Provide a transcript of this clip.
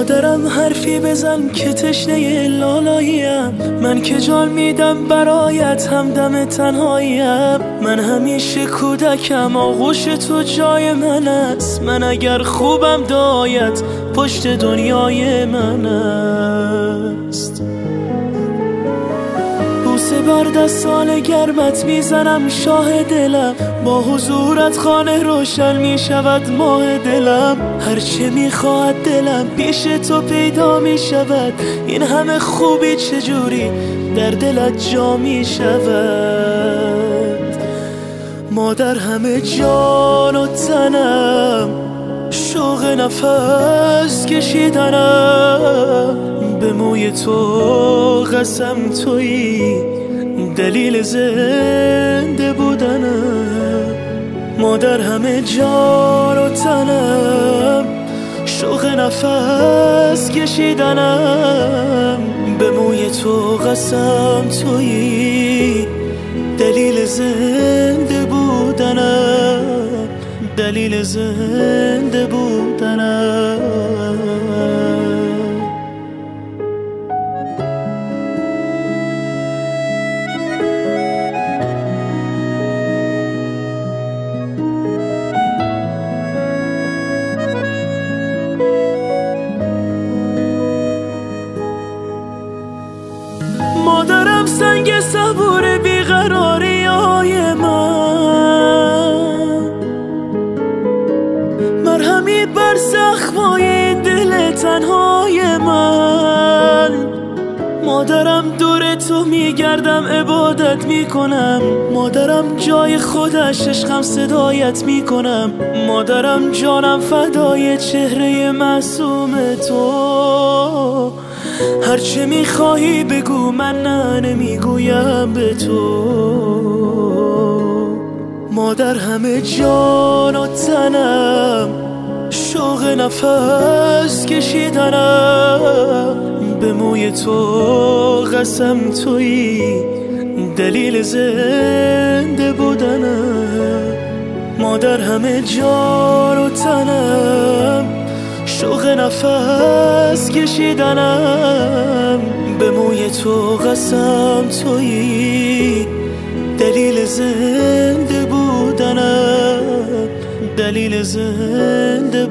مادرم حرفی بزن که تشنه لالاییم، من که جان میدم برایت همدم تنهاییم. من همیشه کودکم آغوش تو جای من است، من اگر خوبم دایت پشت دنیای من است. بوسه بر دستان گرمت میزنم شاه دلم، با حضورت خانه روشن میشود ماه دلم. هرچه میخواهد دلم پیش تو پیدا میشود، این همه خوبی چجوری در دلت جا میشود. مادر همه جان و تنم، شوق نفس کشیدنم، به موی تو قسم تویی دلیل زنده بودنم. مادر همه جان و تنم، شوق نفس کشیدنم، به موی تو قسم تویی دلیل زنده بودنم، دلیل زنده بودنم. مادرم سنگ صبور بیقراری های من، مرهمی بر زخمای دل تنهای من. مادرم دور تو میگردم عبادت میکنم، مادرم جای خودش عشقم صدایت میکنم. مادرم جانم فدای چهره معصوم تو، هرچه میخواهی بگو من نه نمیگویم به تو. مادر همه جان و تنم، شوق نفس کشیدنم، به موی تو قسم تویی دلیل زنده بودنم. مادر همه جان و تنم، شوق نفس کشیدنم، به موی تو قسم تویی دلیل زنده بودنم، دلیل زنده